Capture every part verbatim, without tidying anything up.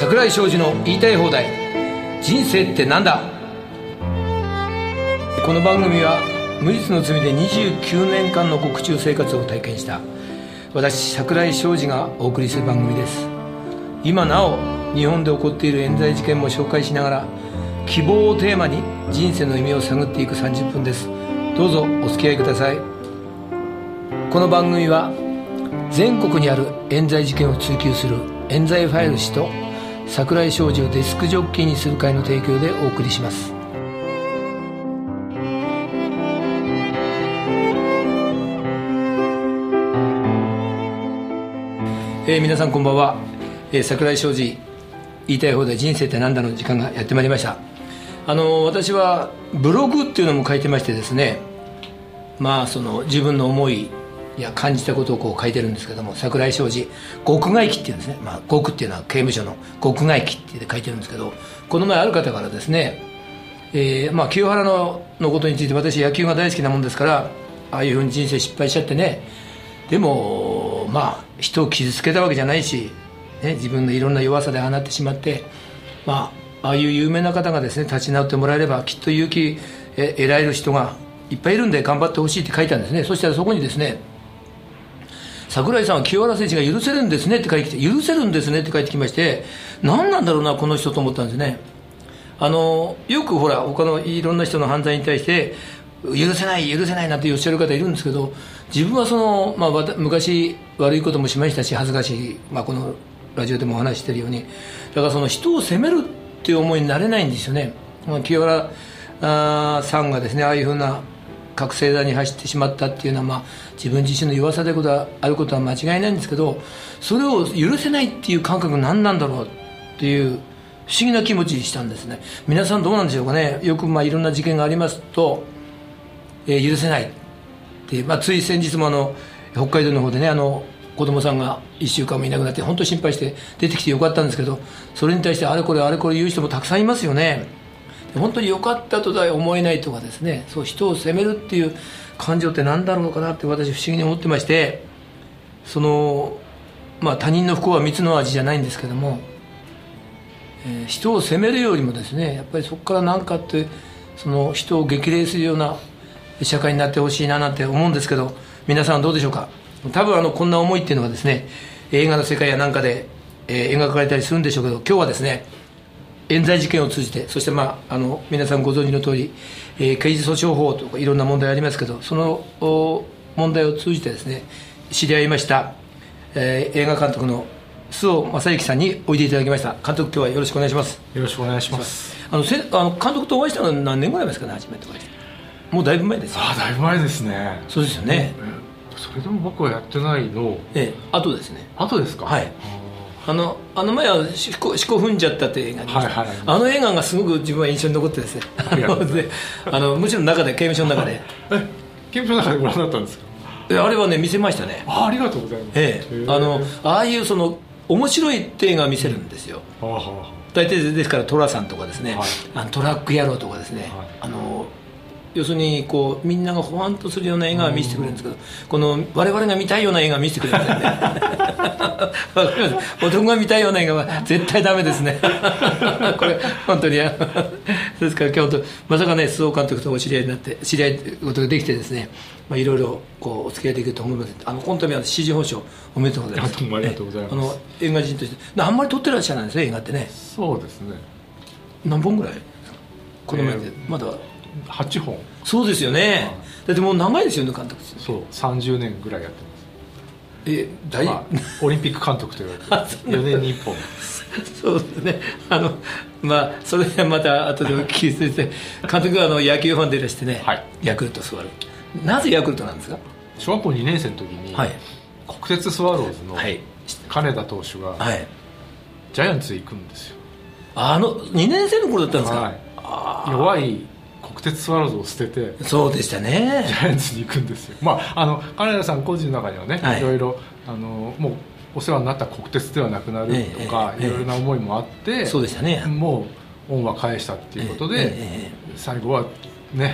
櫻井昌司の言いたい放題、人生ってなんだ。この番組は無実の罪でにじゅうきゅうねんかんの獄中生活を体験した私櫻井昌司がお送りする番組です。今なお日本で起こっている冤罪事件も紹介しながら、希望をテーマに人生の意味を探っていくさんじゅっぷんです。どうぞお付き合いください。この番組は全国にある冤罪事件を追及する冤罪ファイル氏と櫻井昌司をデスクジョッキーにする会の提供でお送りします。えー、皆さんこんばんは。えー、櫻井昌司言いたい放題人生ってなんだの時間がやってまいりました。あの私はブログっていうのも書いてましてですね、まあその自分の思いや感じたことをこう書いてるんですけども、櫻井昌司獄外記っていうんですね。まあ獄っていうのは刑務所の獄外記って書いてるんですけど、この前ある方からですね、えー、まあ清原ののことについて、私野球が大好きなもんですから、ああいうふうに人生失敗しちゃってね、でもまあ人を傷つけたわけじゃないし、ね、自分のいろんな弱さでああなってしまって、まあああいう有名な方がですね立ち直ってもらえれば、きっと勇気え得られる人がいっぱいいるんで頑張ってほしいって書いたんですね。そしたらそこにですね、櫻井さんは清原選手が許せるんですねって書いてきて、許せるんですねって書いてきまして、何なんだろうなこの人と思ったんですね。あのよくほら他のいろんな人の犯罪に対して許せない許せないなんておっしゃる方いるんですけど、自分はその、まあ、昔悪いこともしましたし恥ずかしい、まあ、このラジオでもお話ししてるように、だからその人を責めるっていう思いになれないんですよね。まあ、清原あさんがですねああいうふうな覚醒剤に走ってしまったっていうのは、まあ、自分自身の弱さであることは間違いないんですけど、それを許せないっていう感覚何なんだろうっていう不思議な気持ちにしたんですね。皆さんどうなんでしょうかね。よくまあいろんな事件がありますと、えー、許せないっていう、まあ、つい先日もあの北海道の方でね、あの子供さんがいっしゅうかんもいなくなって本当に心配して出てきてよかったんですけど、それに対してあれこれあれこれ言う人もたくさんいますよね。本当に良かったとは思えないとかですね、そう人を責めるっていう感情って何だろうかなって私不思議に思ってまして、そのまあ他人の不幸は蜜の味じゃないんですけども、えー、人を責めるよりもですね、やっぱりそこから何かってその人を激励するような社会になってほしいななんて思うんですけど、皆さんどうでしょうか。多分あのこんな思いっていうのはですね、映画の世界やなんかで、えー、描かれたりするんでしょうけど、今日はですね冤罪事件を通じて、そして、まあ、あの皆さんご存知の通り、えー、刑事訴訟法とかいろんな問題ありますけど、その問題を通じてですね知り合いました、えー、映画監督の周防正行さんにおいでいただきました。監督、今日はよろしくお願いします。 よろしくお願いします。 あのせあの監督とお会いしたのは何年ぐらいですかね。初めてお会いした、もうだいぶ前ですよ。 ああ、だいぶ前ですね。 そうですよね。 えー、それでも僕はやってないの、 ええ、後ですね。 後ですか。 はい。あのあの前は四股踏んじゃったっていう映画がありました、はいはい、あの映画がすごく自分は印象に残ってですね、あのであのむしろ中で刑務所の中でえ刑務所の中でご覧になったんですか。 えあれはね見せましたね。 あ, ありがとうございます。 ええ、あのああいうその面白いって映画を見せるんですよ、うん、はあはあ、大体ですから寅さんとかですね、はい、あのトラック野郎とかですね、はい、あの要するにこうみんながほわんとするような映画を見せてくれるんですけど、この我々が見たいような映画を見せてくれるんですよね男が見たいような映画は絶対ダメですねこれ本当にですから今日まさかね周防監督とお知り合いになって知り合いことができてですね、まあ、いろいろこうお付き合いできると思います。あの本当に支持報奨おめでとうございます。 どうもありがとうございます。 あの映画人としてあんまり撮ってらっしゃらないですね映画ってね。 そうですね。 何本ぐらいこの前で、えー、まだはっぽん。 そうですよね、はい、だってもう長いですよね監督。 そうさんじゅうねんぐらいやってます。 え大、まあ、オリンピック監督と言われてよねんにいっぽんそうですね。あのまあそれはまた後でお聞きして監督はあの野球ファンでいらしてね、はい、ヤクルトスワロー、なぜヤクルトなんですか。 小学校にねん生の時に、はい、国鉄スワローズの金田投手が、はい、ジャイアンツへ行くんですよ。 あのにねん生の頃だったんですか。はい、 あ弱い国鉄スワローズを捨ててそうでしたねジャイアンツに行くんですよ。まああの金田さん個人の中にはね、はい、いろいろあのもうお世話になった国鉄ではなくなるとか、ええええ、いろいろな思いもあって、ええ、そうでしたね。もう恩は返したっていうことで、ええ、最後はね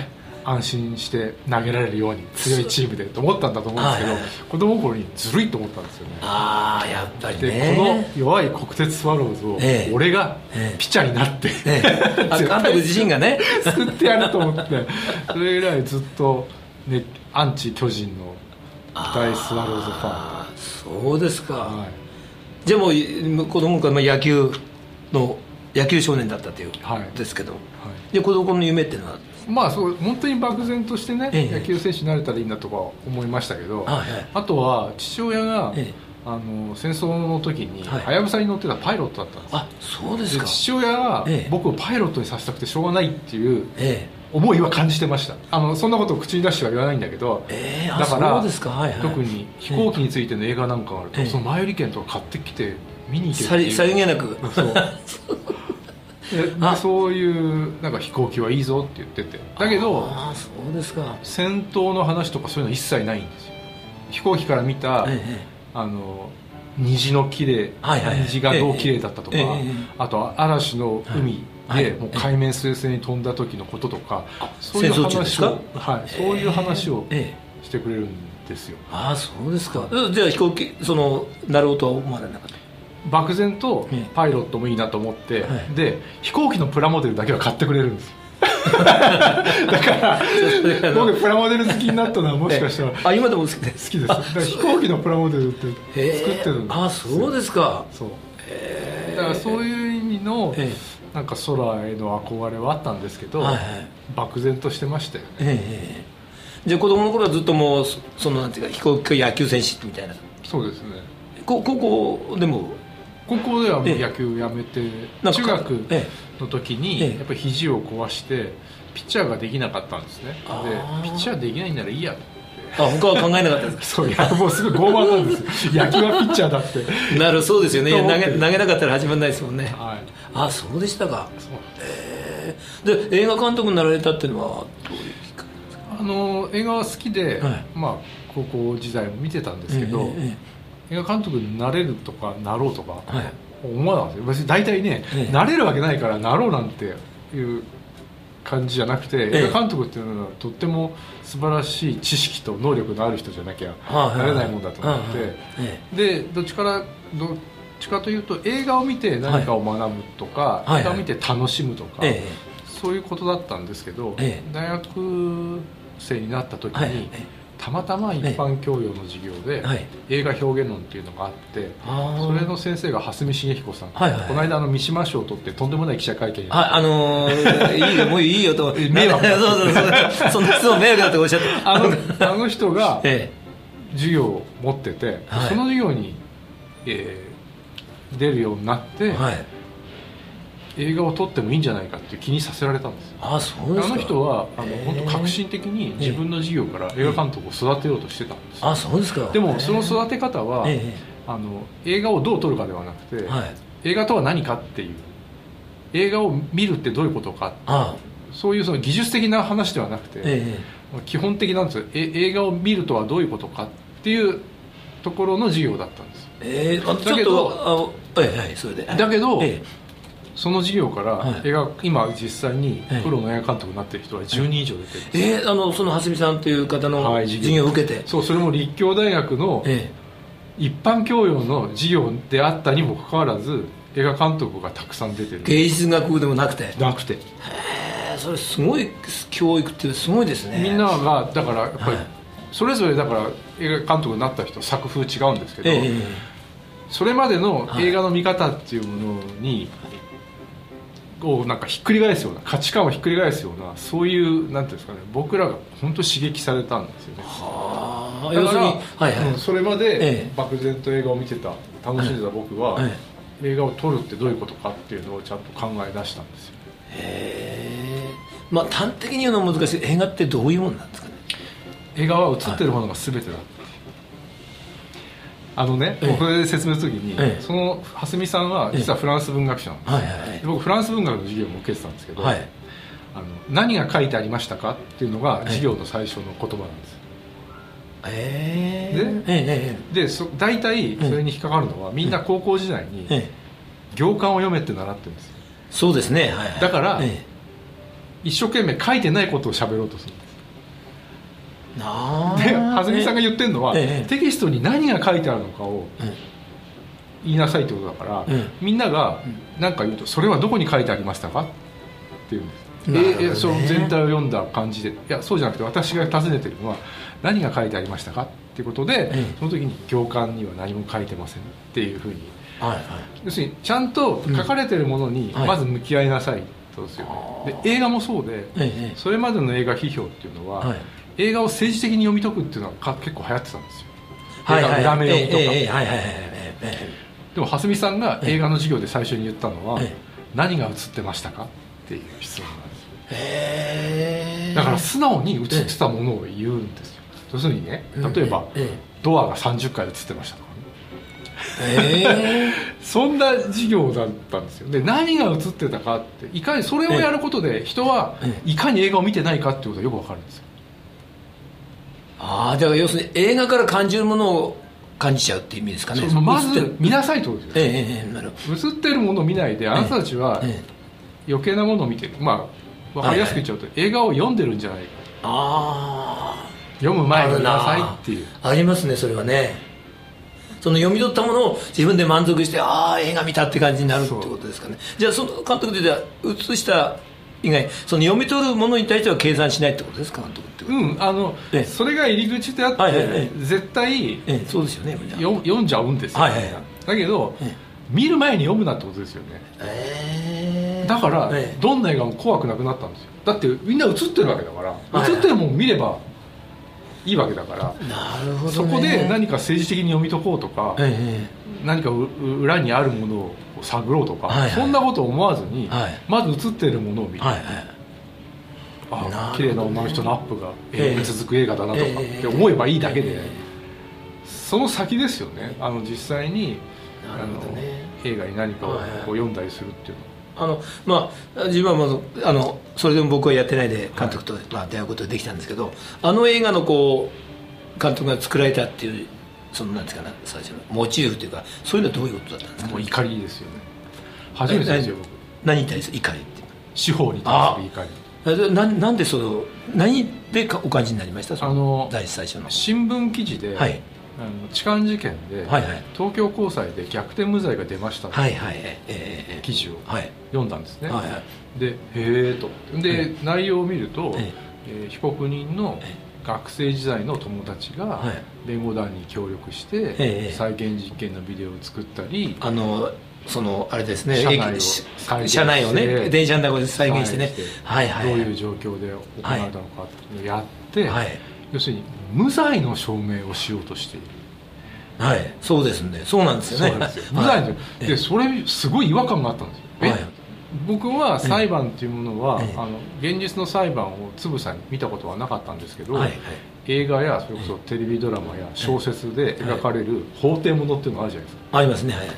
安心して投げられるように強いチームでと思ったんだと思うんですけど、はいはい、子供心にずるいと思ったんですよね。 ああやっぱりね。 でこの弱い国鉄スワローズを俺がピッチャーになって、ええええ、監督自身がね救ってやると思ってそれ以来ずっと、ね、アンチ巨人の大スワローズファン。 あそうですか、 はい、 じゃあもう子供から野球の野球少年だったというですけど、はいはい、で子供の夢っていうのはまあそう本当に漠然としてね、ええ、野球選手になれたらいいなとか思いましたけど、あ、はい、あとは父親が、ええ、あの戦争の時にはやぶさに乗ってたパイロットだったんです。 あそうですか。 で父親が僕をパイロットにさせたくてしょうがないっていう思いは感じてました。あのそんなことを口に出しては言わないんだけど、 えー、 だからそうですか、はいはい、 特に飛行機についての映画なんかがあると、えー、その前売り券とか買ってきて見に行けるっていうさりげなくそうででそういうなんか飛行機はいいぞって言ってて、だけどあそうですか、 戦闘の話とかそういうの一切ないんですよ。飛行機から見た、ええ、あの虹の綺麗、はいはい、虹がどう綺麗だったとか、ええ、あとは嵐の海でもう海面水星に飛んだ時のこととか、そういう話を、はい、そういう話をしてくれるんですよ。 ああそうですか。じゃあ飛行機そのなろうとは思われなかった？ 漠然とパイロットもいいなと思って、はい、で飛行機のプラモデルだけは買ってくれるんですよだから僕プラモデル好きになったのはもしかしたらあ今でも好きで好きです。だから飛行機のプラモデルって作ってるんですよ。 あそうですか。 そうだからそういう意味のなんか空への憧れはあったんですけど、はいはい、漠然としてましたよね。 えー、じゃあ子供の頃はずっともうそのなんていうか飛行機野球選手みたいな。 そうですね。 高校でも高校ではもう野球やめて、ええ、中学の時にやっぱり肘を壊してピッチャーができなかったんですね。でピッチャーできないんならいいやと思って。あ他は考えなかったんですか？ そういやもうすぐ傲慢なんですよ野球はピッチャーだってなるそうですよね。投げ投げなかったら始まらないですもんね。 はい、 あそうでしたか。そう、えー、で映画監督になられたっていうのはどういうきっかけですか？ あの映画は好きで、はい、まあ高校時代も見てたんですけど、えーえー映画監督になれるとかなろうとか思わなかったですよ。別に大体ね、ええ、なれるわけないからなろうなんていう感じじゃなくて、ええ、映画監督っていうのはとっても素晴らしい知識と能力のある人じゃなきゃなれないもんだと思って、でどっちからどっちかというと映画を見て何かを学ぶとか、はい、映画を見て楽しむとか、はいはい、そういうことだったんですけど、ええ、大学生になった時に、はいはいたまたま一般教養の授業で映画表現論っていうのがあって、はい、それの先生が蓮見茂彦さん、はいはい、この間あの三島賞を取ってとんでもない記者会見やって、 はい、あのー、いいよもういいよと迷惑そうそうそうそんな質問迷惑だっておっしゃってあのあの人が授業を持ってて、はい、その授業に、えー、出るようになって、はい映画を撮ってもいいんじゃないかっていう気にさせられたんですよ。 ああそうですか。 あの人はあの本当革新的に自分の授業から映画監督を育てようとしてたんですよ。 あそうですか。 でもその育て方はあの映画をどう撮るかではなくて、はい、映画とは何かっていう映画を見るってどういうことかあそういうその技術的な話ではなくて、ええ、基本的なんですよ。え映画を見るとはどういうことかっていうところの授業だったんです。 えー、だけどあ、はいはい、それでだけど、ええその授業から映画、はい、今実際にプロの映画監督になっている人はじゅうにん以上出てるんです、 はい、えー、あのその蓮見さんという方の授業を受けて、はい、 そうそれも立教大学の一般教養の授業であったにもかかわらず映画監督がたくさん出てる。 芸術学部でもなくてなくてへえそれすごい教育ってすごいですね。 みんながだからやっぱりそれぞれだから映画監督になった人作風違うんですけど、えー、それまでの映画の見方っていうものに、はいをなんかひっくり返すような価値観をひっくり返すようなそういうなんていうんですかね僕らが本当刺激されたんですよね。はだから、はいはい、それまで漠然と映画を見てた楽しんでた僕は、ええ、映画を撮るってどういうことかっていうのをちゃんと考え出したんですよ。 へえまあ端的に言うのは難しい。映画ってどういうものなんですかね。 映画は映ってるものが全てだ、はいあのね、ええ、これで説明するときに、ええ、その蓮見さんは実はフランス文学者なんです、はいはいはい、僕フランス文学の授業も受けてたんですけど、はい、あの何が書いてありましたかっていうのが授業の最初の言葉なんです。 えー、で、ええ、でそ大体それに引っかかるのは、みんな高校時代に行間を読めって習ってるんですよ。 そうですね、はいはい、 だから、ええ、一生懸命書いてないことを喋ろうとするんです。 で蓮見さんが言ってるのは、ええ、テキストに何が書いてあるのかを言いなさいってことだから、ええ、みんなが何か言うとそれはどこに書いてありましたかって言うんです、ね、えその全体を読んだ感じで、いやそうじゃなくて私が尋ねてるのは何が書いてありましたかっていうことで、ええ、その時に行間には何も書いてませんっていうふうに、はいはい、要するにちゃんと書かれてるものにまず向き合いなさい、うん、そうですよね。で映画もそうで、ええ、それまでの映画批評っていうのは、はい、映画を政治的に読み解くっていうのは結構流行ってたんですよ、映画の裏目読みとか。でも蓮見さんが映画の授業で最初に言ったのは、ええ、何が映ってましたかっていう質問なんですよ。へだから素直に映ってたものを言うんですよ。要するにね、例えば、ええ、ドアがさんじゅっかい映ってましたとかね、そんな授業だったんですよ。で何が映ってたかっていかにそれをやることで人はいかに映画を見てないかっていうことがよく分かるんですよ。 ああ、だから要するに映画から感じるものを感じちゃうっていう意味ですかね。 まず見なさいってことですよ、 ええええ、なるほど。 映ってるものを見ないであなたたちは余計なものを見てる、まあ分かりやすく言っちゃうと、はいはい、映画を読んでるんじゃないか。ああ、読む前に見なさいっていう。 あ, ありますね、それはね。その読み取ったものを自分で満足して、ああ映画見たって感じになるってことですかね。じゃあその監督でじゃあ映した以外、その読み取るものに対しては計算しないってことですか、監督って。 うん、あの、ええ、それが入り口であって、はいはいはい、絶対、 ええ、そうですよね、 読んじゃうんですよ、はいはいはい、だけど、ええ、見る前に読むなってことですよね、えー、だから、ええ、どんな映画も怖くなくなったんですよ。だってみんな映ってるわけだから、はいはい、映ってるもん見ればいいわけだから、 なるほどね、 そこで何か政治的に読み解こうとか、ええ、何か裏にあるものを探ろうとか、はいはい、そんなことを思わずに、はい、まず映ってるものを見る、はいはい、あ、綺麗な女の人のアップが永遠に続く映画だなとかって思えばいいだけで、えーえー、その先ですよね。あの実際に、ね、あの映画に何かをこう読んだりするっていうのは。 あのまあ、自分はまずあのそれでも僕はやってないで監督と、はい、まあ、出会うことができたんですけど、あの映画のこう監督が作られたっていうそのなんですかね、最初のモチーフというか、そういうのはどういうことだったんですか。 もう怒りですよね。初めてですよ、僕。 何に対する怒りって。 司法に対する怒り。 な, なんでその何でお感じになりました。その第一最初の新聞記事で、はい、あの痴漢事件で、はいはい、東京高裁で逆転無罪が出ましたという記事を読んだんですね、はいはい、でへえとで、うん、内容を見ると、ええー、被告人の学生時代の友達が弁護団に協力して、ええ、再現実験のビデオを作ったり、 あのそのあれですね、 車内を再現して、 車内をね、電車の中で再現してね、 はいはい、どういう状況で行われたのかっていうのをやって、はい、要するに無罪の証明をしようとしている。 はい、そうですね、そうなんですよね。 そうですよ、無罪で、はい、でそれすごい違和感があったんですよ。え、はい、僕は裁判っていうものは、ええ、あの現実の裁判をつぶさに見たことはなかったんですけど、はいはい、映画やそれこそテレビドラマや小説で描かれる法廷ものっていうのがあるじゃないですか。 ありますね、はいはいはい、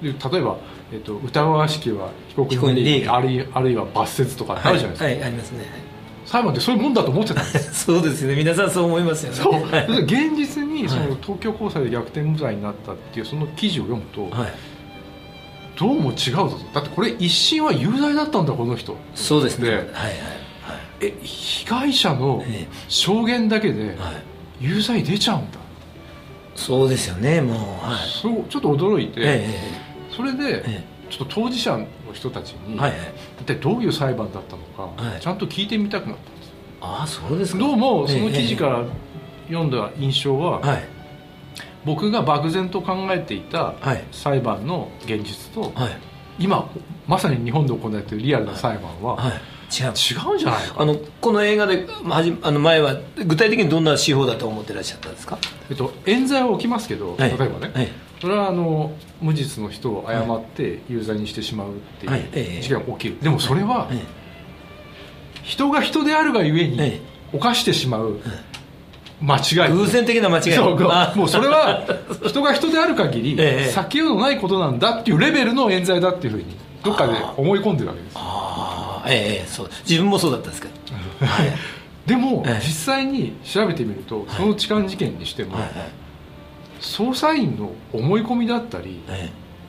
で例えば、えっと、疑わしきは被告人にあるいあるいは罰せずとかあるじゃないですか、 はいはい、ありますね。 裁判ってそういうもんだと思ってたんですそうですね、皆さんそう思いますよね。 そう現実にその東京高裁で逆転無罪になったっていうその記事を読むと、はい、どうも違うぞ。だってこれ一審は有罪だったんだこの人。 そうですね、はいはい、 え被害者の証言だけで有罪出ちゃうんだ、 そうですよね、もう、はい、 そうちょっと驚いて、ええ、それで、ええ、ちょっと当事者の人たちに、はいはい、一体どういう裁判だったのか、はい、ちゃんと聞いてみたくなったんですよ。 ああ、そうですか。 どうもその記事から読んだ印象は、はい、僕が漠然と考えていた裁判の現実と、はい、今まさに日本で行われているリアルな裁判は、はいはい、違う、違うんじゃないか。 あのこの映画であの前は具体的にどんな司法だと思ってらっしゃったんですか。 えっと、冤罪は起きますけど、はい、例えばね、はい、それはあの無実の人を誤って有罪にしてしまうっていう事件が起きる、はい、でもそれは、はい、人が人であるがゆえに犯してしまう間違い、 偶然的な間違い。 そうもうそれは人が人である限り避けようのないことなんだっていうレベルの冤罪だっていうふうにどっかで思い込んでるわけです。 ああ、ええ、そう自分もそうだったんですけどはい、 でも、ええ、実際に調べてみるとその痴漢事件にしても、はいはいはい、捜査員の思い込みだったり、ええ、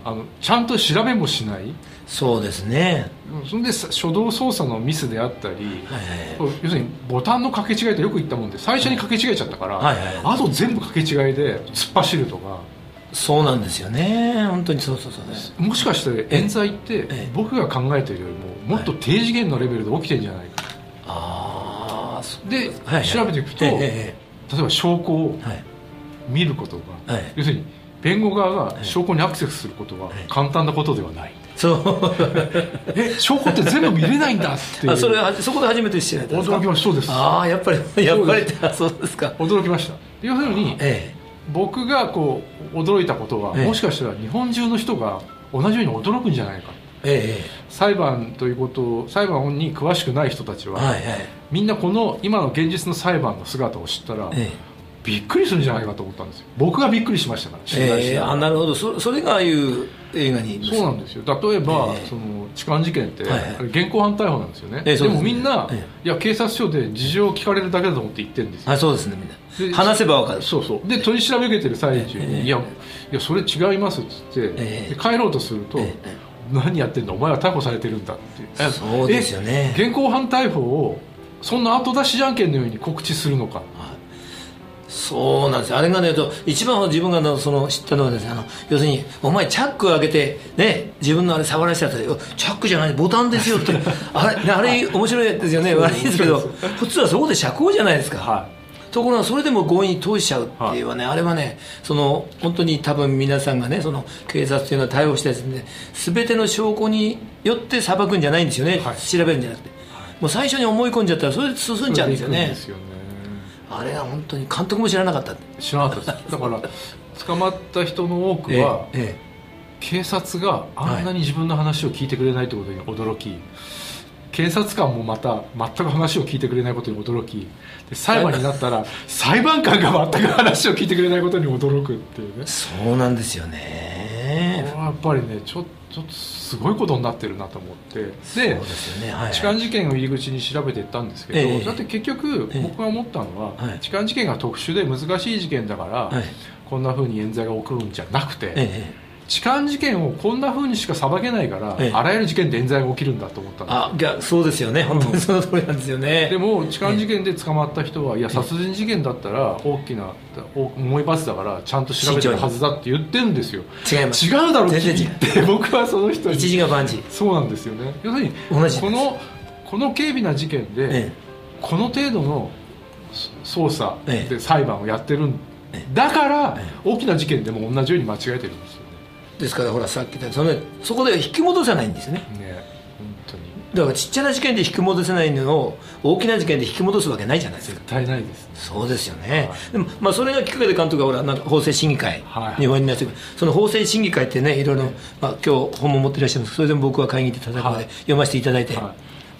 あのちゃんと調べもしない。 そうですね。 それで初動操作のミスであったり、はいはい、要するにボタンの掛け違いとよく言ったもんで最初に掛け違えちゃったから、はいはいはい、あと全部掛け違いで突っ走るとか。 そうなんですよね、本当にそうそうそうね。 もしかして冤罪って僕が考えているよりももっと低次元のレベルで起きてるんじゃないか、はい、ああで、はいはい、調べていくと、ええええ、例えば証拠を見ることが、はい、要するに弁護側が証拠にアクセスすることは簡単なことではない、はい、そうえ証拠って全部見れないんだっていうあ そ, れそこで初めて知られたんですか。驚きました。そうです。ああやっぱりやっぱりそうですか。驚きました。要するに、ええ、僕がこう驚いたことは、ええ、もしかしたら日本中の人が同じように驚くんじゃないか、ええ、裁判ということを裁判に詳しくない人たちは、はいはい、みんなこの今の現実の裁判の姿を知ったら、ええびっくりするんじゃないかと思ったんですよ。僕がびっくりしましたから、取材して、えー、あなるほど。 そ, それがああいう映画にそうなんですよ。例えば、えー、その痴漢事件って、はいはい、現行犯逮捕なんですよね、えー、で, でもみんな、えー、いや警察署で事情を聞かれるだけだと思って言ってるんですよ。あそうですね。みんな話せば分かる。そうそうで取り調べ受けてる最中に、えー、いやいやそれ違いますっつって、えー、で帰ろうとすると、えー、何やってんだお前は逮捕されてるんだっていう。そうですよね。現行犯逮捕をそんな後出しじゃんけんのように告知するのか。そうなんですよ。あれがね一番自分がその知ったのはですね、あの要するにお前チャック開けてね自分のあれ触らせちゃったらチャックじゃないボタンですよってあれあれ面白いですよね。悪いですけど普通はそこで釈放じゃないですか、はい、ところがそれでも強引に通しちゃうっていうはね、はい、あれはねその本当に多分皆さんがねその警察というのは対応したやつで、ね、全ての証拠によって裁くんじゃないんですよね、はい、調べるんじゃなくて、はい、もう最初に思い込んじゃったらそれで進んじゃうんですよね。あれは本当に監督も知らなかった。知らなかったです。だから捕まった人の多くは、ええ、警察があんなに自分の話を聞いてくれないということに驚き、はい、警察官もまた全く話を聞いてくれないことに驚きで裁判になったら裁判官が全く話を聞いてくれないことに驚くっていうね。そうなんですよね。これはやっぱりねちょっとちょっとすごいことになってるなと思って、でそうですよね、はいはい、痴漢事件を入り口に調べていったんですけど、えー、だって結局僕が思ったのは、えー、痴漢事件が特殊で難しい事件だから、はい、こんな風に冤罪が起こるんじゃなくて、えー痴漢事件をこんな風にしか裁けないから、ええ、あらゆる事件で冤罪が起きるんだと思ったんですよ。あいやそうですよね、本当にその通りなんですよね。でも痴漢事件で捕まった人は、ええ、いや殺人事件だったら大きな重い罰だからちゃんと調べてるはずだって言ってるんですよ。違います。違うだろうって言って僕はその人に一時が万事。そうなんですよね。要するに同じこのこの軽微な事件で、ええ、この程度の捜査で裁判をやってるんだから、ええ、大きな事件でも同じように間違えてるんですよ。ですからほらさっき言ったそのそこで引き戻せないんですよ ね, ね本当にだからちっちゃな事件で引き戻せないのを大きな事件で引き戻すわけないじゃないですか。絶対ないです、ね、そうですよね、はい、でも、まあ、それがきっかけで監督がほらなんか法制審議会にお会いになって、はい、その法制審議会ってねいろいろ、まあ、今日本も持っていらっしゃいます。それでも僕は会議で叩くので読ませていただいて、はい、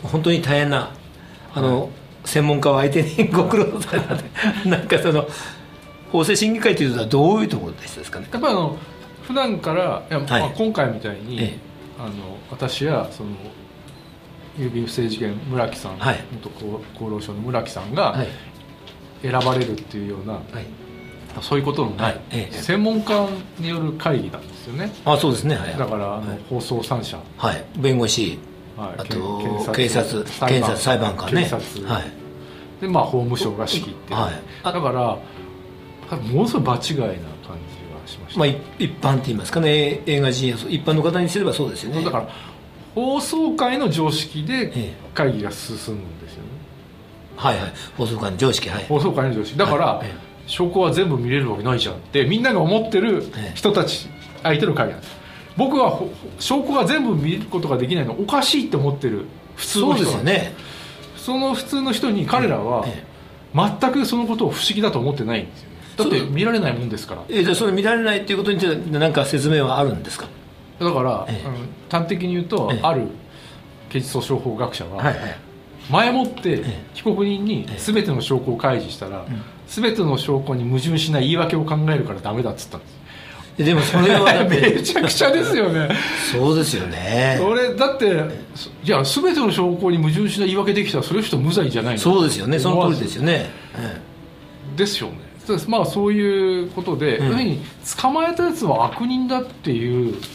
本当に大変なあの、はい、専門家を相手にご苦労されたなんかその法制審議会というのはどういうところですかね。やっぱりあの普段からいや、はいまあ、今回みたいに、ええ、あの私やその郵便不正事件村木さん、はい、元厚労省の村木さんが選ばれるっていうような、はい、そういうことのない、はいええ、専門家による会議なんですよね。あそうですね、はい、だからあの、はい、放送さん社、はい、弁護士、はい、あと警察検察裁判官ね、警察、はい、でまあ法務省が仕切って、はい、だからものすごい場違いな感じしました。まあ、一般って言いますかね、映画人や一般の方にすればそうですよね。だから放送会の常識で会議が進むんですよね、ええ、はいはい放送会の常識、はい、放送会の常識だから、はいええ、証拠は全部見れるわけないじゃんってみんなが思ってる人たち、ええ、相手の会議なんです。僕は証拠が全部見ることができないのおかしいって思ってる普通の人なんです。そうですよね。その普通の人に彼らは全くそのことを不思議だと思ってないんですよ。だって見られないもんですから。えじゃあそれ見られないっていうことについて何か説明はあるんですか。だから、ええ、端的に言うと、ええ、ある刑事訴訟法学者は、はいはい、前もって被告人に全ての証拠を開示したら、ええ、全ての証拠に矛盾しない言い訳を考えるからダメだっつったんです。でもそれはだってめちゃくちゃですよねそうですよね。それだっていや全ての証拠に矛盾しない言い訳できたらそれ人無罪じゃないの。そうですよね、その通りですよね、ええ、ですよね。まあそういうことで、うん、要するに捕まえたやつは悪人だっていう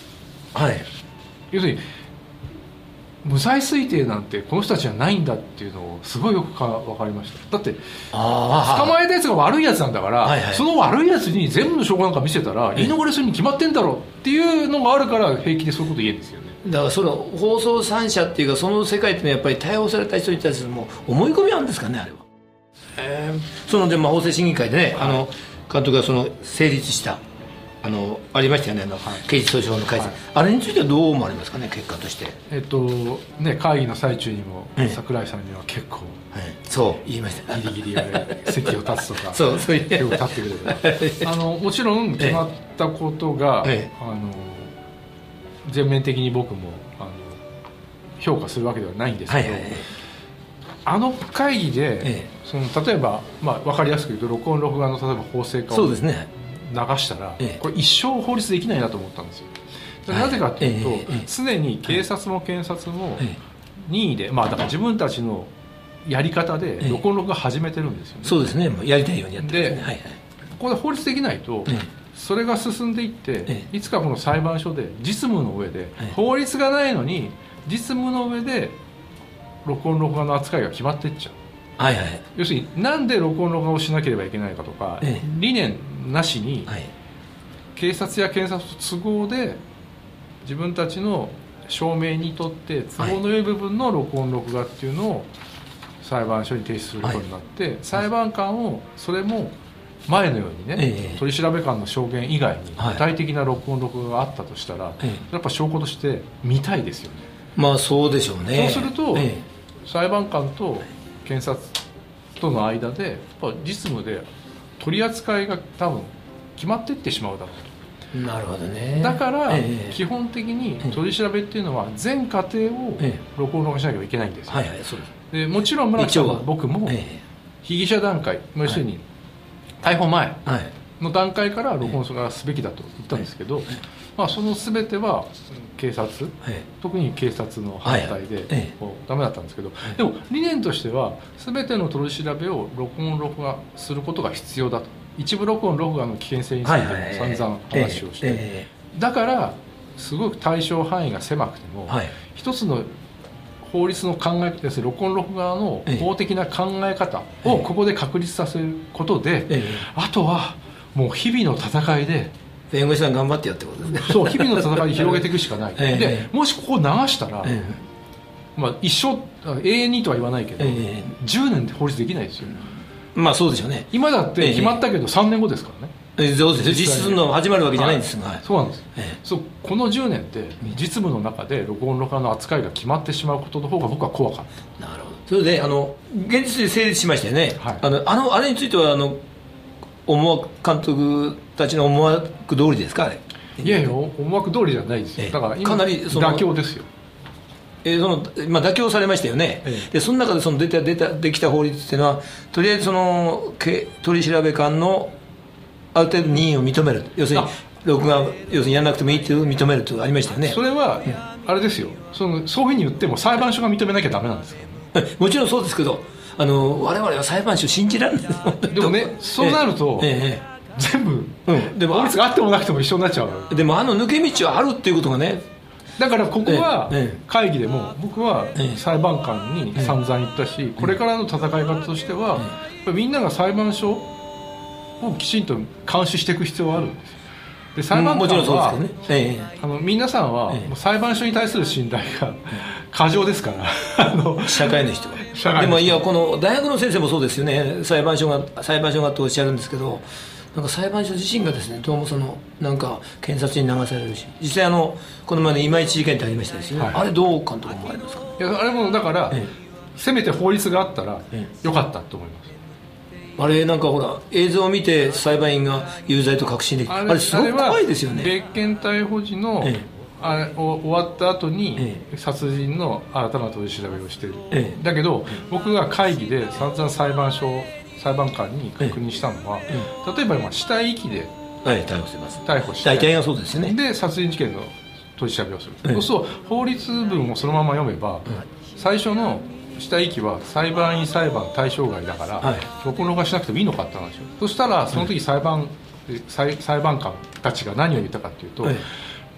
はい、 要するに無罪推定なんてこの人たちはないんだっていうのをすごいよくか分かりました。だって捕まえたやつが悪いやつなんだから、はいはい、その悪いやつに全部の証拠なんか見せたら言い逃れするに決まってんだろうっていうのがあるから平気でそういうこと言えるんですよね。 だからその放送三者っていうかその世界っていうのはやっぱり逮捕された人に対するもう思い込みなんですかね、あれは。えー、そので、まあ、法制審議会でね、はい、あの監督がその成立したあのありましたよね、あの、はい、刑事訴訟の改正、はい、あれについてはどう思われますかね、結果として。 えっとね、会議の最中にも櫻井さんには結構、 はい、そう言いましたギリギリで席を立つとかそうそういう結構立ってくれるあのもちろん決まったことが、ええ、あの全面的に僕もあの評価するわけではないんですけど、はいはいはい、あの会議で、ええ、その例えば、まあ、分かりやすく言うと録音録画の例えば法制化を流したら、ええ、これ一生法律できないなと思ったんですよ。なぜかというと、はい、ええ、常に警察も検察も任意で、まあ、だから自分たちのやり方で録音録画始めてるんですよね。 そうですね、もうやりたいようにやってるんですね。はいはい、 ここで法律できないと、ええ、それが進んでいって、ええ、いつかこの裁判所で実務の上で、ええ、法律がないのに実務の上で録音録画の扱いが決まっていっちゃう。 はいはい、 要するになんで録音録画をしなければいけないかとか、ええ、理念なしに、はい、警察や検察の都合で自分たちの証明にとって都合の良い部分の録音録画っていうのを裁判所に提出することになって、はい、裁判官をそれも前のようにね、ええ、取り調べ官の証言以外に具体的な録音録画があったとしたら、はい、やっぱ証拠として見たいですよね。 まあそうでしょうね。 そうすると、ええ、裁判官と検察との間でやっぱ実務で取り扱いが多分決まっていってしまうだろうと。 なるほどね。 だから基本的に取り調べっていうのは全過程を録音録画しなきゃいけないんですよ。 はいはい、そうです。 でもちろん村木さんは僕も被疑者段階、要するに逮捕前の段階から録音がすべきだと言ったんですけど、まあ、その全ては警察、特に警察の反対でダメだったんですけど、でも理念としては全ての取り調べを録音録画することが必要だと。一部録音録画の危険性についても散々話をして、だからすごく対象範囲が狭くても一つの法律の考えですね、録音録画の法的な考え方をここで確立させることで、あとはもう日々の戦いで弁護士さん頑張ってやってことですね。 そう、日々の戦いに広げていくしかない。でもしここを流したら、まあ、一生永遠にとは言わないけどじゅうねんで法律できないですよ。 まあそうでしょうね。 今だって決まったけどさんねんごですからね。 ええ、そうです。実質の始まるわけじゃないんですが、 はい、そうなんです、ええ、そうこのじゅうねんって実務の中で録音録画の扱いが決まってしまうことの方が僕は怖かった。 なるほど。それであの現実で成立しましたよね、はい、あのあのあれについてはあの思惑監督たちの思惑通りですか、あれ。 いやいや思惑通りじゃないですよ、ええ、だから今かなりその妥協ですよ。 えーそのまあ、妥協されましたよね、ええ、でその中でその出た出たできた法律っていうのはとりあえずその取り調べ官のある程度任意を認める、要するに録画要するにやらなくてもいいっていう認めるとありましたよね。 それはあれですよ、そのそういうふうに言っても裁判所が認めなきゃダメなんですよ。 もちろんそうですけど、あの我々は裁判所信じられないでもね、そうなると、ええええ、全部、うん、でも法律があってもなくても一緒になっちゃう。 でもあの抜け道はあるっていうことがね、 だからここは会議でも僕は裁判官に散々言ったし、これからの戦い方としてはみんなが裁判所をきちんと監視していく必要があるんです。で裁判官は、うんねええ、あの皆さんは裁判所に対する信頼が過剰ですからあの社会の人はでもいやこの大学の先生もそうですよね。裁判所が裁判所がとおっしゃるんですけど、なんか裁判所自身がですねどうもそのなんか検察に流されるし、実際あのこの前の今市事件ってありましたですよね、はい、あれどう監督思われますか。 いやあれもだから、ええ、せめて法律があったらよかったと思います。 あれなんかほら映像を見て裁判員が有罪と確信できる、あれすごく怖いですよね。 別件逮捕時の、ええ、あれ終わった後に、ええ、殺人の新たな取り調べをしている、ええ、だけど、ええ、僕が会議で散々裁判所裁判官に確認したのは、ええ、例えば今死体遺棄で、 はい、逮捕してます。 逮捕して大体がそうですよね。 で殺人事件の取り調べをする、ええ、そうすると法律文をそのまま読めば、ええ、最初の死体遺棄は裁判員裁判対象外だから、はい、録音録画しなくてもいいのかって話を。そしたらその時裁判、はい、裁, 裁判官たちが何を言ったかっていうと、はい、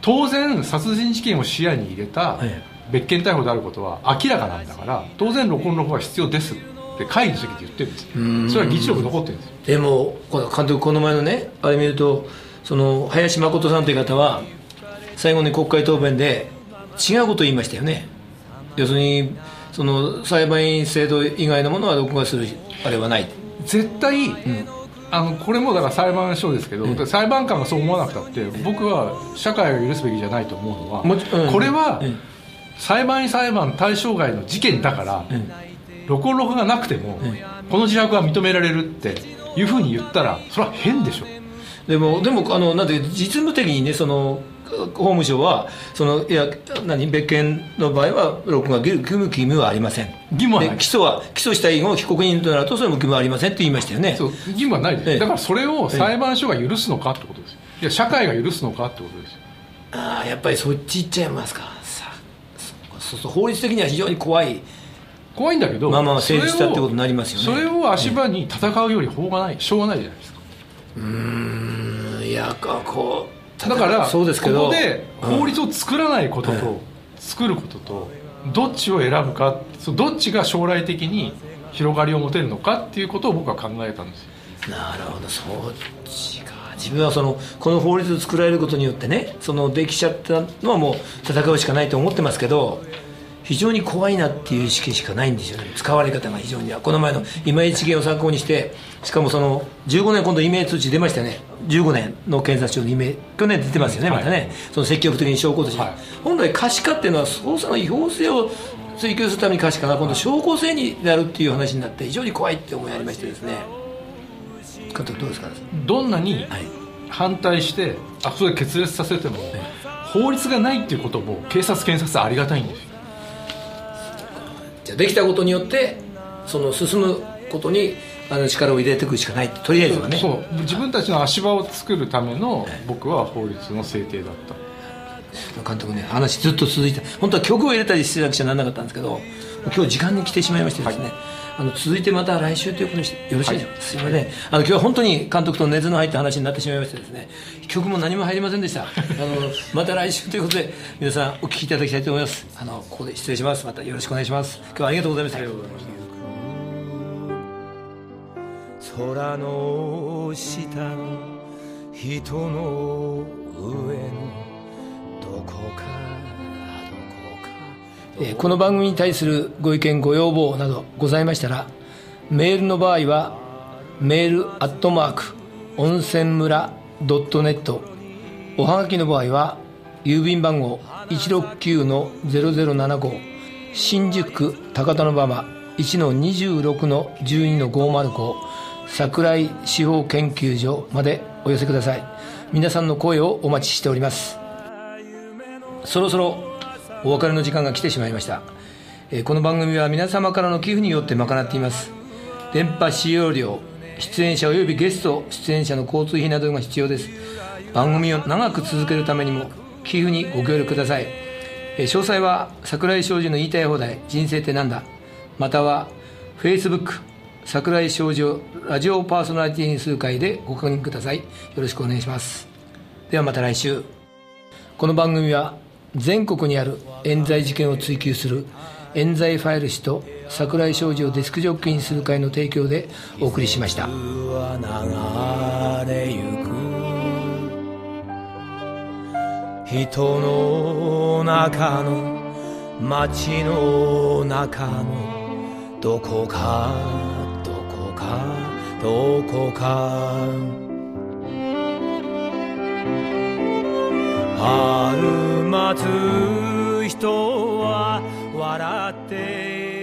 当然殺人事件を視野に入れた別件逮捕であることは明らかなんだから、当然録音録画は必要ですって会議の席で言ってるんですよ。それは議事録残ってるんですよ。 でも監督、この前のねあれ見ると、その林真琴さんという方は最後に国会答弁で違うことを言いましたよね。要するにその裁判員制度以外のものは録画するあれはない、 絶対、うん、あのこれもだから裁判所ですけど、うん、裁判官がそう思わなくたって僕は社会が許すべきじゃないと思うのは、もち、うん、これは、うん、裁判員裁判対象外の事件だから、うん、録音録画がなくても、うん、この自白は認められるっていうふうに言ったらそれは変でしょ。 でもでもあのなんて実務的にね、その法務省はそのいや何別件の場合は録画義務義務はありません。 義務はない。 で起訴は起訴した以後被告人となるとそれも義務はありませんって言いましたよね。 そう義務はないです、ええ、だからそれを裁判所が許すのかってことですよ。いや社会が許すのかってことですよ。 ああやっぱりそっち行っちゃいますか。さそうそう法律的には非常に怖い怖いんだけど、 まあまあ成立したってことになりますよね。 それを足場に戦うより法がない、しょうがないじゃないですか。 うーんいやこうだからそうですけどここで法律を作らないことと、うん、作ることとどっちを選ぶか、どっちが将来的に広がりを持てるのかっていうことを僕は考えたんですよ。 なるほど、そっちか。自分はそのこの法律を作られることによってね、そのできちゃったのはもう戦うしかないと思ってますけど、非常に怖いなっていう意識しかないんですよね。使われ方が非常に。この前の今井事件を参考にして、しかもそのじゅうごねん今度イメージ通知出ましたよね。じゅうごねんの検察庁のイメージ去年出てますよね、またね、はい、その積極的に証拠として、はい、本来可視化っていうのは捜査の違法性を追求するために可視化が今度証拠性になるっていう話になって非常に怖いって思いありましてですね。監督どうですか。 どんなに反対してあそれ決裂させても、はい、法律がないっていうことも警察検察はありがたいんですよ。 じゃあできたことによってその進むことにあの力を入れていくしかない、とりあえずはね。 そう、自分たちの足場を作るための僕は法律の制定だった。 監督ね、話ずっと続いて、本当は曲を入れたりしてなくちゃならなかったんですけど、今日時間に来てしまいましてですね、はい、あの続いてまた来週ということにしてよろしいでしょうか。はい、すいません、あの今日は本当に監督と熱の入った話になってしまいましてですね、曲も何も入りませんでした。あのまた来週ということで皆さんお聞きいただきたいと思います。あのここで失礼します。またよろしくお願いします。今日はありがとうございました。ありがとうございました。空の下の人の上のどこかどこか、えー、この番組に対するご意見ご要望などございましたら、メールの場合はメールアットマーク温泉村ドットネット、おはがきの場合は郵便番号 いちろくきゅうのゼロゼロななご 新宿区高田馬場 いちのにじゅうろくのじゅうにのごーまるご桜井司法研究所までお寄せください。皆さんの声をお待ちしております。そろそろお別れの時間が来てしまいました。えー、この番組は皆様からの寄付によって賄っています。電波使用料、出演者およびゲスト出演者の交通費などが必要です。番組を長く続けるためにも寄付にご協力ください。えー、詳細は桜井昌司の言いたい放題人生ってなんだ、または Facebook桜井昌司をラジオパーソナリティにする会でご確認ください。よろしくお願いします。ではまた来週。この番組は全国にある冤罪事件を追及する冤罪ファイル誌と桜井昌司をデスクジョッキーにする会の提供でお送りしました。流れゆく人の中の街の中のどこかどこか春待つ人は笑って